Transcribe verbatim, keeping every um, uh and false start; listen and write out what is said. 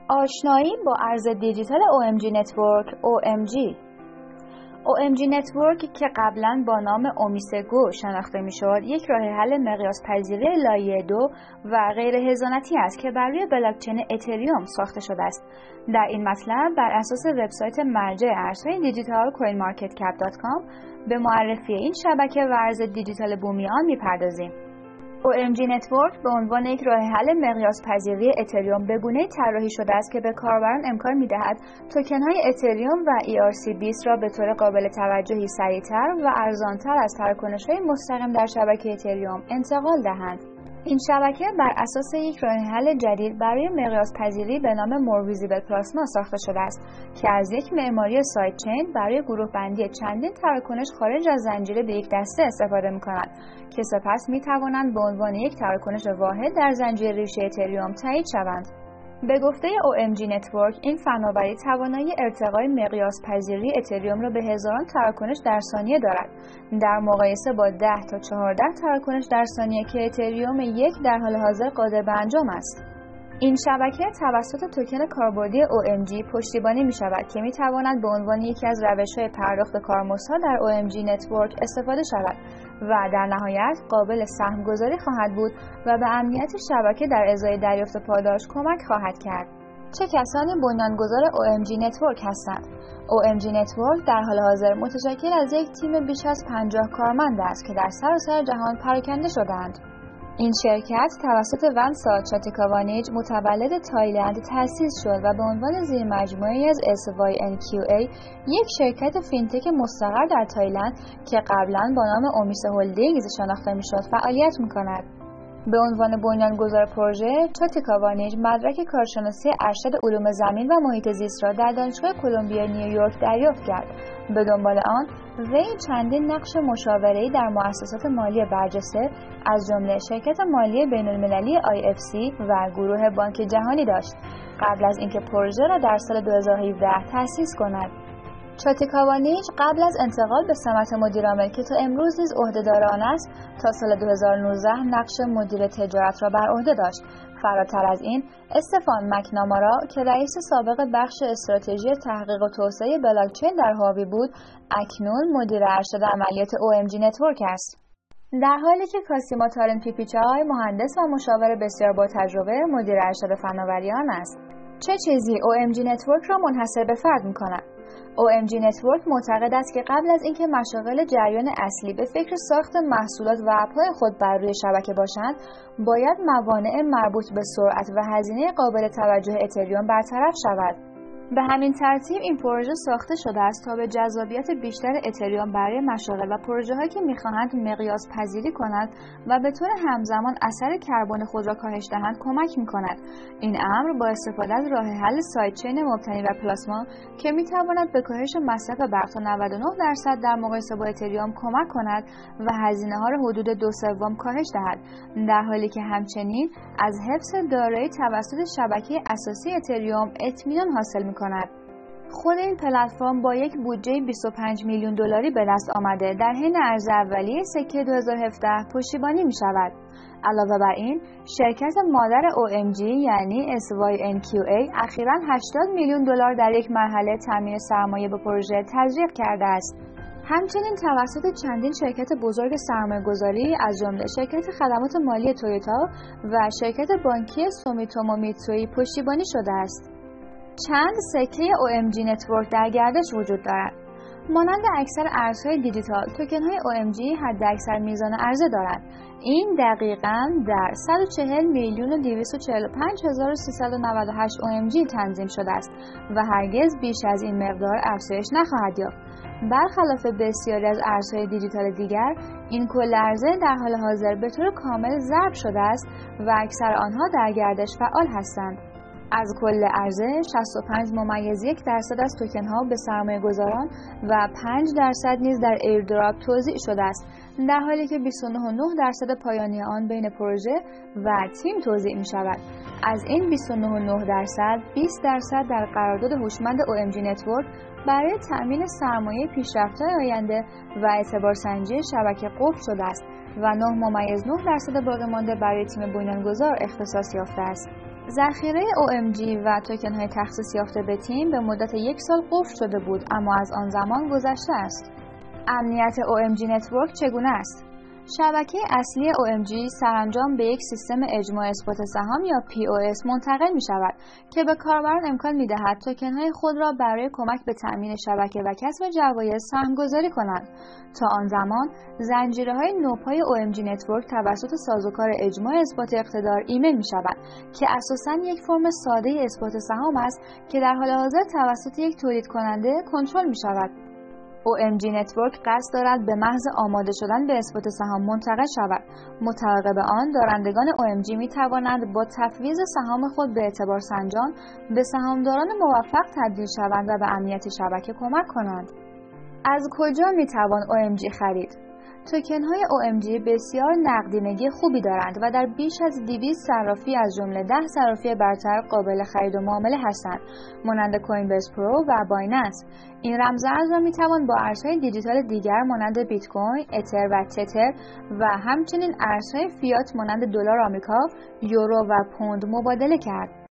آشنایی با ارز دیجیتال او ام جی Network او ام جی او ام جی Network که قبلا با نام اومیسگو شناخته میشد، یک راه حل مقیاس پذیر لایه دو و غیر هزانتی است که بر روی بلاکچین اتریوم ساخته شده است. در این مطلب بر اساس وبسایت مرجع ارزهای دیجیتال کوین مارکت کپ دات کام به معرفی این شبکه و ارز دیجیتال بومی آن میپردازیم. او ام جی Network به عنوان یک راه حل مقیاس پذیری اتریوم به گونه‌ای طراحی شده است که به کاربران امکان می‌دهد توکن‌های اتریوم و ای آر سی بیست را به طور قابل توجهی سریع‌تر و ارزان‌تر از تراکنش‌های مستقیم در شبکه اتریوم انتقال دهند. این شبکه بر اساس یک راه حل جدید برای مقیاس پذیری به نام مور ویزیبل پلاسما ساخته شده است که از یک معماری ساید چین برای گروه بندی چندین تراکنش خارج از زنجیره به یک دسته استفاده می‌کند که سپس می‌توانند به عنوان یک تراکنش واحد در زنجیره ریشه اتریوم تایید شوند. به گفته او ام جی Network، این فناوری توانایی ارتقای مقیاس پذیری اتریوم را به هزاران تراکنش در ثانیه دارد، در مقایسه با ده تا چهارده تراکنش در ثانیه که اتریوم یک در حال حاضر قادر به انجام است. این شبکه توسط توکن کاربردی او ام جی پشتیبانی می شود که می تواند به عنوان یکی از روش‌های پرداخت کارمزدها در او ام جی Network استفاده شود و در نهایت قابل سهم‌گذاری خواهد بود و به امنیت شبکه در ازای دریافت پاداش کمک خواهد کرد. چه کسانی بنیانگذار او ام جی Network هستند؟ او ام جی Network در حال حاضر متشکل از یک تیم بیش از پنجاه کارمند است که در سراسر جهان پراکنده شده‌اند. این شرکت توسط ونسا چاتیکاوانیج متولد تایلند تأسیس شد و به عنوان زیرمجموعه‌ای از اس وای ان کیو ای، یک شرکت فینتک مستقر در تایلند که قبلا با نام اومیس هولدینگز شناخته میشد فعالیت می‌کند. به عنوان بنیانگذار پروژه، چاتیکاوانیج مدرک کارشناسی ارشد علوم زمین و محیط زیست را در دانشگاه کلمبیا نیویورک دریافت کرد. به دنبال آن، وی چندین نقش مشاوره‌ای در مؤسسات مالی برجسته از جمله شرکت مالی بین‌المللی آی اف سی و گروه بانک جهانی داشت، قبل از اینکه پروژه را در سال دو هزار و هفده تأسیس کند. چاتیکاوانیج قبل از انتقال به سمت مدیرعامل که تا امروز نیز عهدهدار آن است، تا سال دو هزار و نوزده نقش مدیر تجارت را بر عهده داشت. فراتر از این، استفان مکنامارا که رئیس سابق بخش استراتژی تحقیق و توسعه بلاکچین در هواوی بود، اکنون مدیر ارشد عملیات او ام جی Network است. در حالی که کاسیما تارن پیپیچای مهندس و مشاور بسیار با تجربه مدیر ارشد فناوریان است. چه چیزی او ام جی Network را منحصر به فرد می‌کند؟ او ام جی Network معتقد است که قبل از اینکه مشاغل جریان اصلی به فکر ساخت محصولات و اپ‌های خود بر روی شبکه باشند، باید موانع مربوط به سرعت و هزینه قابل توجه اتریوم برطرف شود. به همین ترتیب این پروژه ساخته شده است تا به جذابیت بیشتر اتریوم برای مشاغل و پروژه‌هایی که می‌خواهند مقیاس پذیری کنند و به طور همزمان اثر کربن خود را کاهش دهند کمک می‌کند. این امر با استفاده از راه حل ساید چین مبتنی بر پلاسما که می‌تواند به کاهش مصرف برق تا نود و نه درصد در مقایسه با اتریوم کمک کند و هزینه‌ها را حدود دو سوم کاهش دهد، در حالی که همچنین از حفظ دارایی توسط شبکه اساسی اتریوم اطمینان حاصل می‌کند. خود این پلتفرم با یک بودجه بیست و پنج میلیون دلاری به دست آمده در حین ارز اولیه سکه دو هزار و هفده پشتیبانی می شود. علاوه بر این، شرکت مادر او ام جی یعنی اس وای ان کیو ای اخیراً هشتاد میلیون دلار در یک مرحله تامین سرمایه به پروژه تزریق کرده است. همچنین توسط چندین شرکت بزرگ سرمایه‌گذاری از جمله شرکت خدمات مالی تویوتا و شرکت بانکی سومیتومو میتسوئی پشتیبانی شده است. چند سکه او ام جی Network در گردش وجود دارد. مانند اکثر ارزهای دیجیتال، توکن‌های او ام جی حداکثر میزان عرضه دارند. این دقیقاً در صد و چهل میلیون و دویست و چهل و پنج هزار و سیصد و نود و هشت او ام جی تنظیم شده است و هرگز بیش از این مقدار افزایش نخواهد یافت. برخلاف بسیاری از ارزهای دیجیتال دیگر، این کل عرضه در حال حاضر به طور کامل ضرب شده است و اکثر آنها در گردش فعال هستند. از کل عرضه شصت و پنج ممیز یک درصد از توکن ها به سرمایه گذاران و پنج درصد نیز در ایردراپ توزیع شده است، در حالی که بیست و نه و نه درصد پایانی آن بین پروژه و تیم توزیع می شود. از این بیست و نه و نه درصد، بیست درصد در قرارداد هوشمند او ام جی Network برای تأمین سرمایه پیشرفت‌های آینده و اعتبارسنجی شبکه قفل شده است و نه ممیز نه درصد باقی مانده برای تیم بنیانگذار اختصاص یافته است. ذخیره او ام جی و توکن های تخصیص یافته به تیم به مدت یک سال قفل شده بود، اما از آن زمان گذشته است. امنیت او ام جی نتورک چگونه است؟ شبکه اصلی او ام جی سرانجام به یک سیستم اجماع اثبات سهام یا پی او اس منتقل می شود که به کاربران امکان می دهد توکن های خود را برای کمک به تأمین شبکه و کسب جوایز سهمگذاری کنند. تا آن زمان زنجیره های نوپای او ام جی نتورک توسط سازوکار اجماع اثبات اقتدار ایمیل می شود که اساساً یک فرم ساده اثبات سهام است که در حال حاضر توسط یک تولید کننده کنترل می شود. او ام جی نتورک قصد دارد به محض آماده شدن به اثبات سهام منتقل شود. متعاقب آن دارندگان او ام جی می توانند با تفویض سهام خود به اعتبار سنجان به سهامداران موفق تبدیل شوند و به امنیت شبکه کمک کنند. از کجا می توان او ام جی خرید؟ توکن های او ام جی بسیار نقدینگی خوبی دارند و در بیش از دویست صرافی از جمله ده صرافی برتر قابل خرید و معامله هستند، مانند کوین بیس پرو و بایننس. این رمز ارز را می توان با ارزهای دیجیتال دیگر مانند بیت کوین، اتر و تتر و همچنین ارزهای فیات مانند دلار آمریکا، یورو و پوند مبادله کرد.